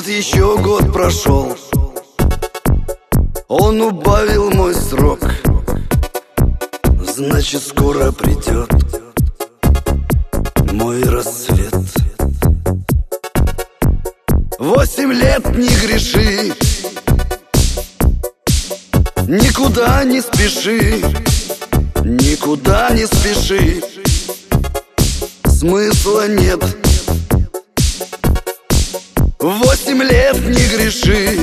Вот еще год прошел, он убавил мой срок. Значит, скоро придет мой рассвет. 8 лет не греши, никуда не спеши, никуда не спеши, смысла нет. 8 лет не греши,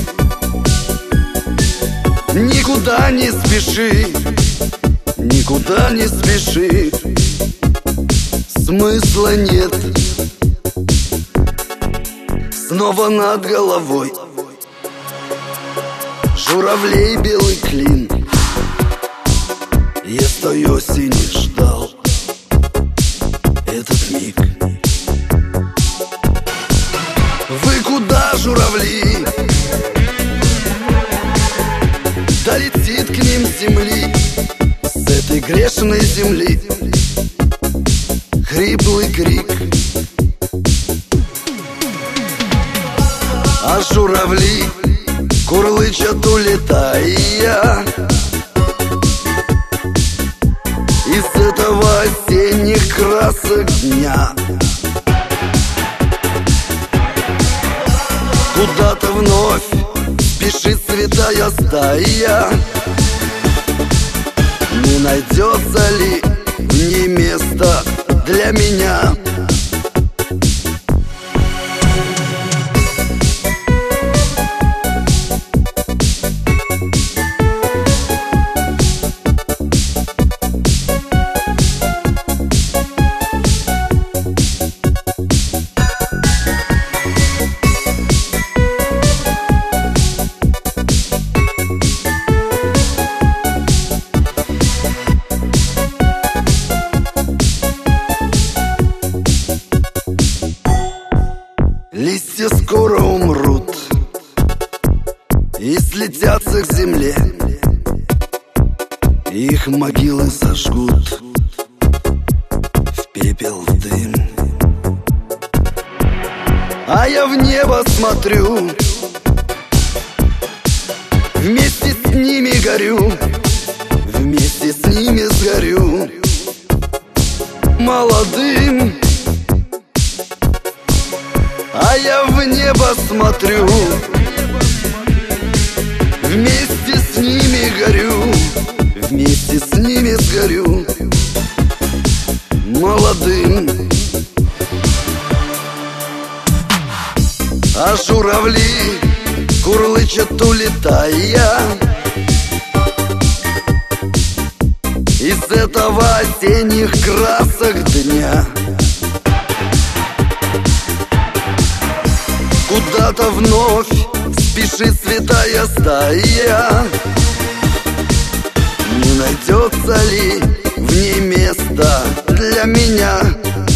никуда не спеши, никуда не спеши, смысла нет. Снова над головой журавлей белый клин. Я с той осени ждал этот миг. Вы куда, журавли? Долетит к ним с земли, с этой грешной земли, хриплый крик. А журавли курлычат, улетая из этого осенних красок дня. Куда-то вновь спешит святая стая. Не найдется ли в ней место для меня? Листья скоро умрут и слетятся к земле, их могилы сожгут в пепел, в дым. А я в небо смотрю, вместе с ними горю, вместе с ними сгорю молодым. А я в небо смотрю, вместе с ними горю, вместе с ними сгорю молодым. А журавли курлычат, улетая из этого осенних красок дня. Куда-то вновь спешит святая стая. Не найдется ли в ней место для меня?